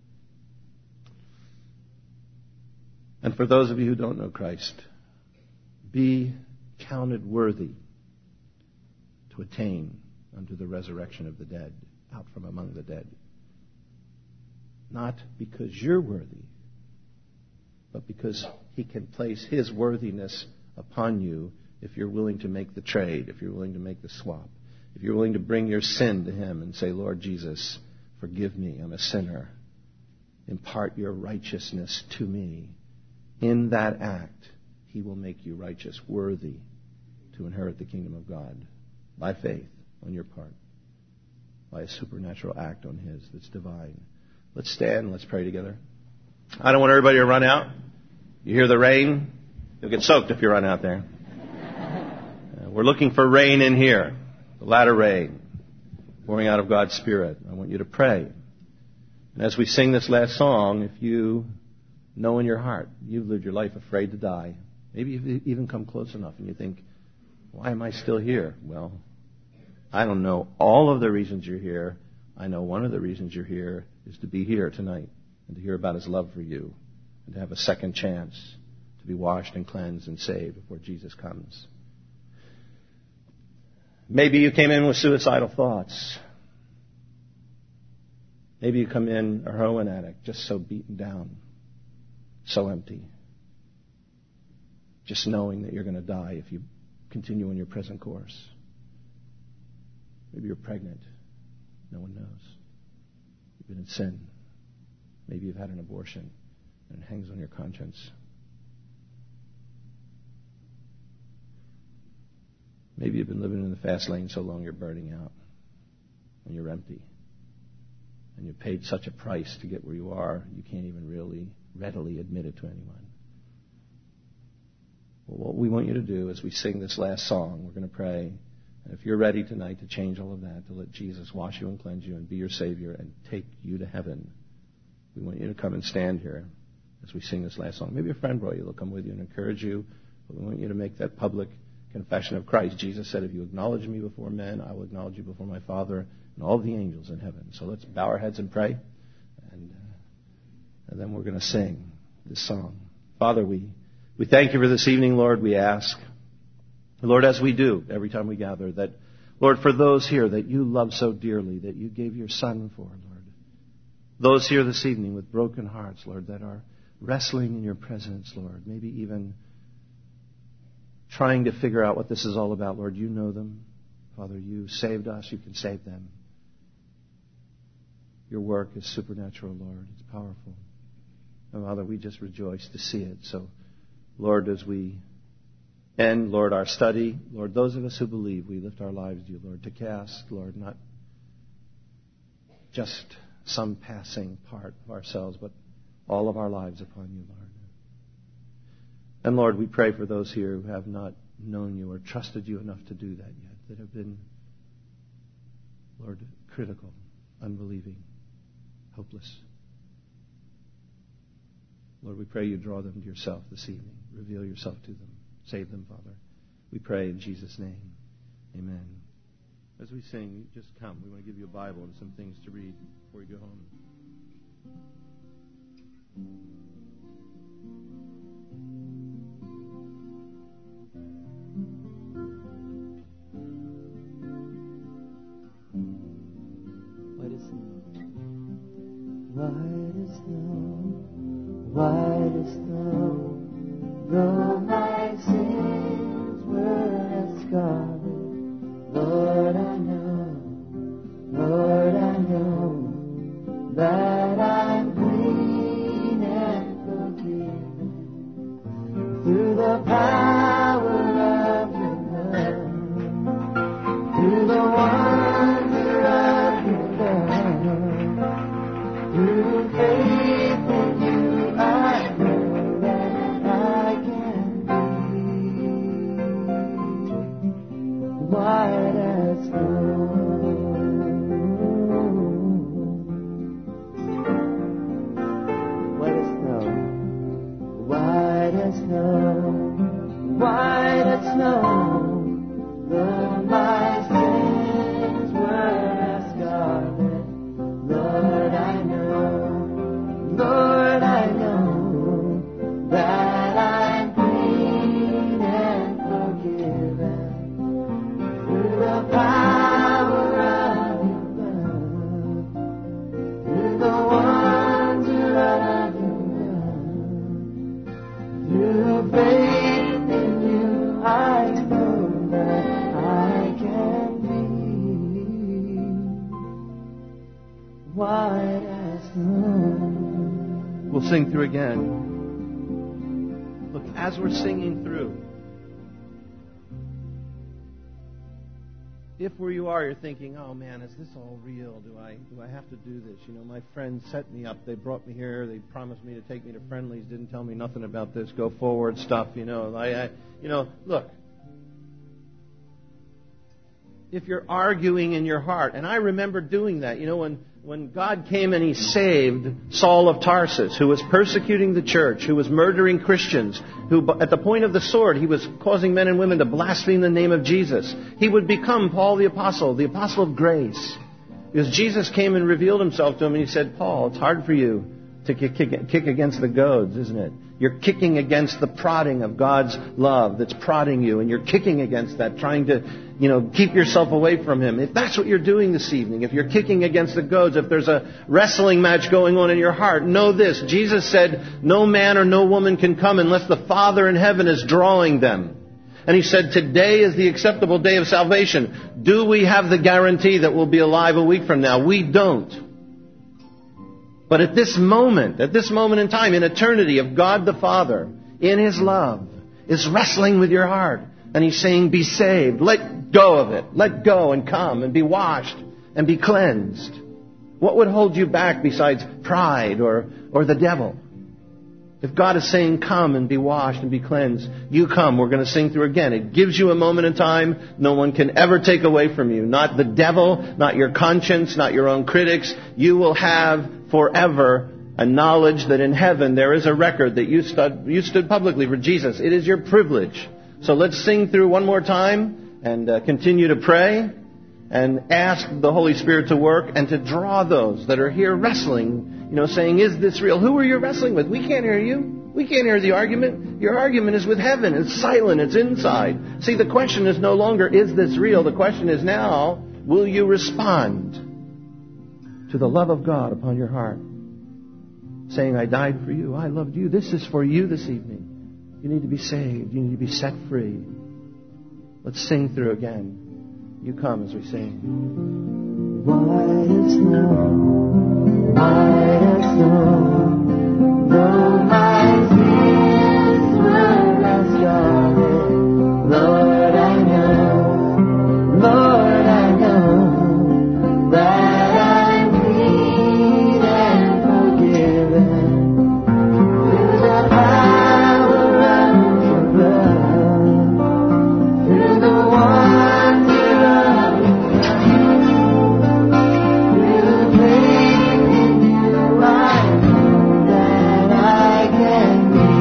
And for those of you who don't know Christ, be counted worthy to attain unto the resurrection of the dead, out from among the dead. Not because you're worthy, but because He can place His worthiness upon you if you're willing to make the trade, if you're willing to make the swap, if you're willing to bring your sin to Him and say, Lord Jesus, forgive me, I'm a sinner. Impart your righteousness to me. In that act, He will make you righteous, worthy to inherit the kingdom of God by faith on your part, by a supernatural act on His that's divine. Let's stand and let's pray together. I don't want everybody to run out. You hear the rain? You'll get soaked if you run out there. We're looking for rain in here, the latter rain, pouring out of God's Spirit. I want you to pray. And as we sing this last song, if you know in your heart you've lived your life afraid to die, maybe you've even come close enough and you think, why am I still here? Well, I don't know all of the reasons you're here. I know one of the reasons you're here is to be here tonight and to hear about His love for you and to have a second chance to be washed and cleansed and saved before Jesus comes. Maybe you came in with suicidal thoughts. Maybe you come in a heroin addict, just so beaten down, so empty, just knowing that you're going to die if you continue on your present course. Maybe you're pregnant. No one knows. You've been in sin. Maybe you've had an abortion and it hangs on your conscience. Maybe you've been living in the fast lane so long you're burning out and you're empty. And you paid such a price to get where you are, you can't even really readily admit it to anyone. Well, what we want you to do as we sing this last song, we're going to pray. And if you're ready tonight to change all of that, to let Jesus wash you and cleanse you and be your Savior and take you to heaven, we want you to come and stand here as we sing this last song. Maybe a friend brought you. They'll come with you and encourage you. But we want you to make that public confession of Christ. Jesus said, if you acknowledge me before men, I will acknowledge you before my Father and all the angels in heaven. So let's bow our heads and pray. And then we're going to sing this song. Father, we thank you for this evening, Lord. We ask, Lord, as we do every time we gather, that, Lord, for those here that you love so dearly, that you gave your Son for, Lord. Those here this evening with broken hearts, Lord, that are wrestling in your presence, Lord, maybe even trying to figure out what this is all about, Lord. You know them. Father, you saved us. You can save them. Your work is supernatural, Lord. It's powerful. And Father, we just rejoice to see it. So, Lord, as we end, Lord, our study, Lord, those of us who believe, we lift our lives to you, Lord, to cast, Lord, not just some passing part of ourselves, but all of our lives upon you, Lord. And Lord, we pray for those here who have not known you or trusted you enough to do that yet, that have been, Lord, critical, unbelieving, hopeless. Lord, we pray you draw them to yourself this evening. Reveal yourself to them. Save them, Father. We pray in Jesus' name. Amen. As we sing, just come. We want to give you a Bible and some things to read before you go home. white as snow, white as snow. Though my sins were as scarlet, Lord, I know that I'm clean and forgiven through the power of your love, through the wonder of your love, through faith in you. I know that I can be white as snow. White as snow, though my sins were as scarlet, Lord, I know that I'm clean and forgiven through the power of your love, through the wonder of your love, through faith. I know that I can be white as snow. We'll sing through again. Look, as we're singing through, if where you are, you're thinking, oh man, is this all real? Do I have to do this? You know, my friends set me up. They brought me here. They promised me to take me to Friendly's. Didn't tell me nothing about this go forward stuff. Look. If you're arguing in your heart, and I remember doing that, when God came and He saved Saul of Tarsus, who was persecuting the church, who was murdering Christians, who at the point of the sword, he was causing men and women to blaspheme the name of Jesus. He would become Paul the apostle of grace. Because Jesus came and revealed Himself to him and He said, Paul, it's hard for you to kick against the goads, isn't it? You're kicking against the prodding of God's love that's prodding you, and you're kicking against that, trying to, keep yourself away from Him. If that's what you're doing this evening, if you're kicking against the goads, if there's a wrestling match going on in your heart, know this. Jesus said, no man or no woman can come unless the Father in heaven is drawing them. And He said, today is the acceptable day of salvation. Do we have the guarantee that we'll be alive a week from now? We don't. But at this moment in time, in eternity, of God the Father, in His love, is wrestling with your heart. And He's saying, be saved. Let go of it. Let go and come and be washed and be cleansed. What would hold you back besides pride or the devil? If God is saying, come and be washed and be cleansed, you come. We're going to sing through again. It gives you a moment in time no one can ever take away from you. Not the devil, not your conscience, not your own critics. You will have forever a knowledge that in heaven there is a record that you stood publicly for Jesus. It is your privilege. So let's sing through one more time and continue to pray and ask the Holy Spirit to work and to draw those that are here wrestling, saying, is this real? Who are you wrestling with? We can't hear you. We can't hear the argument. Your argument is with heaven. It's silent. It's inside. See, the question is no longer, is this real? The question is now, will you respond to the love of God upon your heart? Saying, I died for you. I loved you. This is for you this evening. You need to be saved. You need to be set free. Let's sing through again. You come as we sing. White as snow, white as snow, though my sins were as scarlet, Lord, I know that I'm clean and forgiven through the power of your blood, through the wonder of your love, through faith in you. I know that I can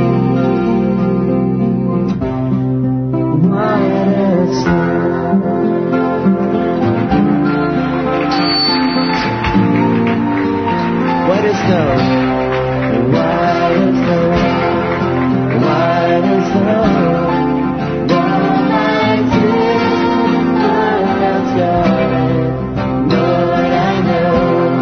be white as snow. White as snow, white as snow, white as snow. Though my sins were as scarlet, Lord, I know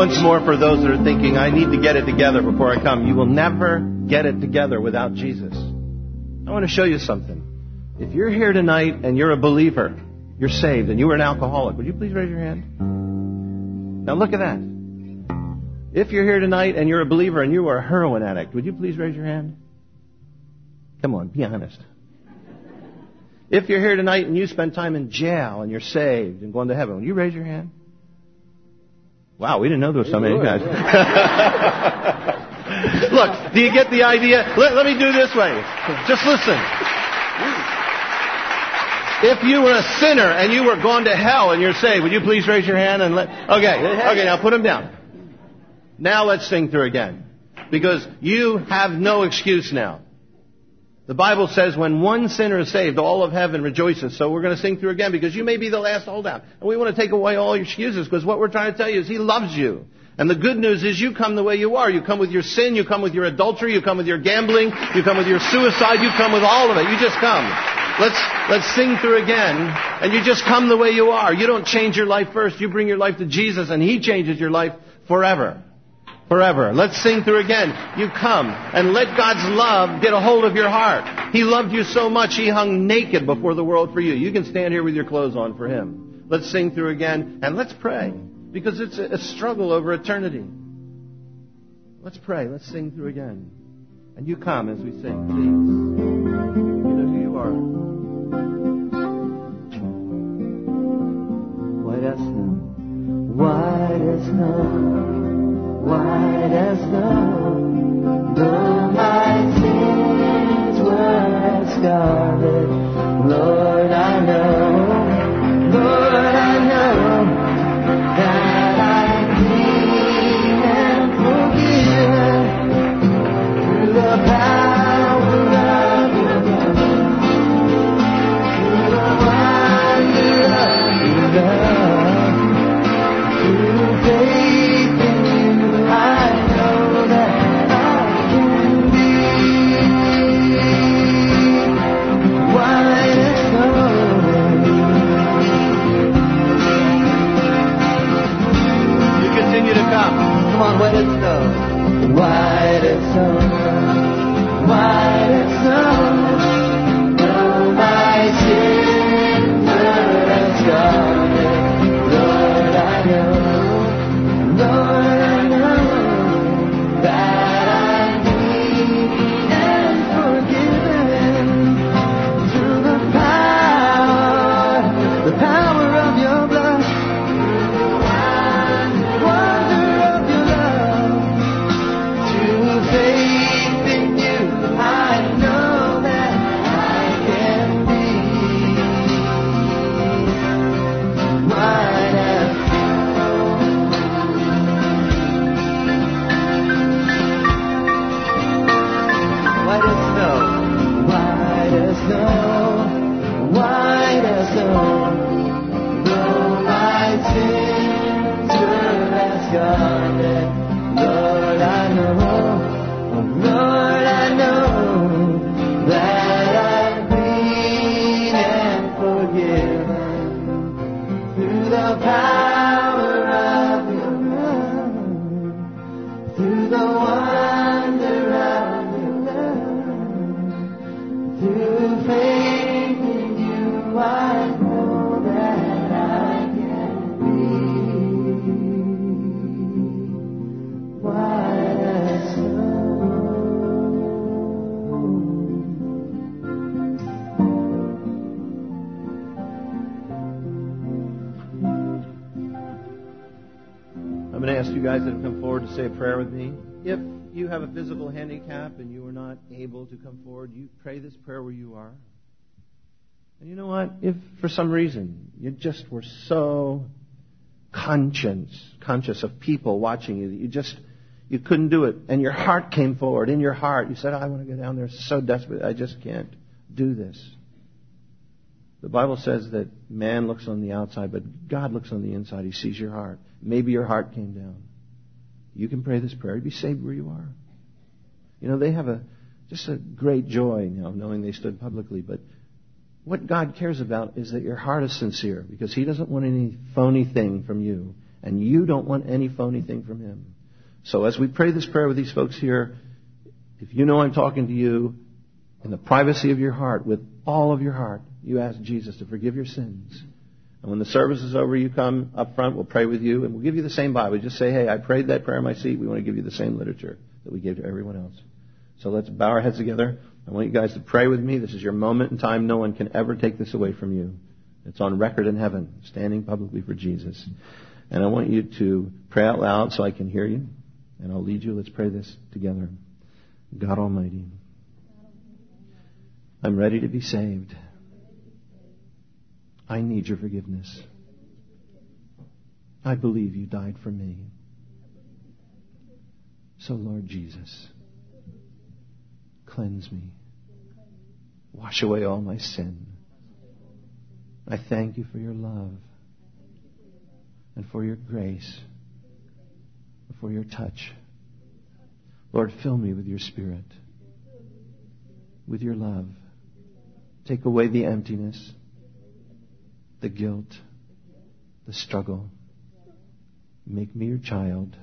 Once more, for those that are thinking, I need to get it together before I come, you will never get it together without Jesus. I want to show you something. If you're here tonight and you're a believer, you're saved, and you were an alcoholic, would you please raise your hand? Now look at that. If you're here tonight and you're a believer and you are a heroin addict, would you please raise your hand? Come on, be honest. If you're here tonight and you spent time in jail and you're saved and going to heaven, would you raise your hand? Wow, we didn't know there was so many guys. Look, do you get the idea? Let me do it this way. Just listen. If you were a sinner and you were going to hell and you're saved, would you please raise your hand and Okay, now put them down. Now let's sing through again. Because you have no excuse now. The Bible says when one sinner is saved, all of heaven rejoices. So we're going to sing through again because you may be the last holdout. And we want to take away all your excuses because what we're trying to tell you is He loves you. And the good news is you come the way you are. You come with your sin, you come with your adultery, you come with your gambling, you come with your suicide, you come with all of it. You just come. Let's sing through again. And you just come the way you are. You don't change your life first. You bring your life to Jesus and He changes your life forever. Forever. Let's sing through again. You come and let God's love get a hold of your heart. He loved you so much He hung naked before the world for you. You can stand here with your clothes on for Him. Let's sing through again and let's pray. Because it's a struggle over eternity. Let's pray. Let's sing through again. And you come as we sing, please. You know who you are. White as snow, white as snow, white as snow. Though my sins were as scarlet, Lord, I know, Lord, I know that I'm clean and forgiven through the power of your love, through the wonder of your love, through faith in you, I know that I can be white as snow. Continue to come. Come on, white as snow. White as snow. White as snow. Though my sins were as scarlet, Lord, I know, Lord, I know that I'm clean and forgiven through the power of your blood. Faith in you, I know that I can be white as snow, white as snow, white as snow. Though my sins were as scarlet, Lord, I know. Lord, I know that I'm clean and forgiven through the power of your love, through the wonder of your love, through faith in you, I know that I can be white as snow. I'm going to ask you guys that have come forward to say a prayer with me. If you have a physical handicap and you are not able to come forward, you pray this prayer where you are. And you know what? If for some reason you just were so conscious of people watching you that you couldn't do it, and your heart came forward. In your heart, you said, I want to go down there so desperate, I just can't do this. The Bible says that man looks on the outside, but God looks on the inside. He sees your heart. Maybe your heart came down. You can pray this prayer. You'd be saved where you are. You know, they have just a great joy now knowing they stood publicly. But what God cares about is that your heart is sincere, because He doesn't want any phony thing from you. And you don't want any phony thing from Him. So as we pray this prayer with these folks here, if you know I'm talking to you in the privacy of your heart, with all of your heart, you ask Jesus to forgive your sins. And when the service is over, you come up front, we'll pray with you, and we'll give you the same Bible. Just say, hey, I prayed that prayer in my seat. We want to give you the same literature that we gave to everyone else. So let's bow our heads together. I want you guys to pray with me. This is your moment in time. No one can ever take this away from you. It's on record in heaven, standing publicly for Jesus. And I want you to pray out loud so I can hear you. And I'll lead you. Let's pray this together. God Almighty, I'm ready to be saved. I need your forgiveness. I believe you died for me. So, Lord Jesus, cleanse me. Wash away all my sin. I thank you for your love and for your grace, and for your touch. Lord, fill me with your Spirit, with your love. Take away the emptiness, the guilt, the struggle. Make me your child.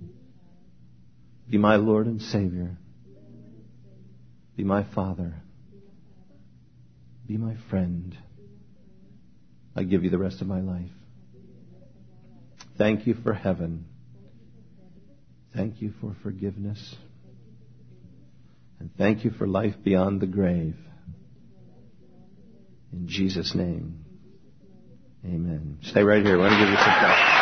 Be my Lord and Savior. Be my Father. Be my friend. I give you the rest of my life. Thank you for heaven. Thank you for forgiveness. And thank you for life beyond the grave. In Jesus' name, amen. Stay right here. I want to give you some time.